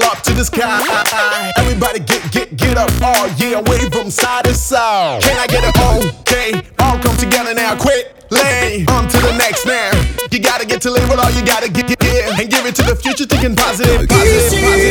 all up to the sky. Everybody get up, oh yeah, wave from side to side. Can I get it? Okay, all come together now, quickly. On to the next now. You gotta get to live with all you gotta get and give it to the future, thinking positive, positive, positive.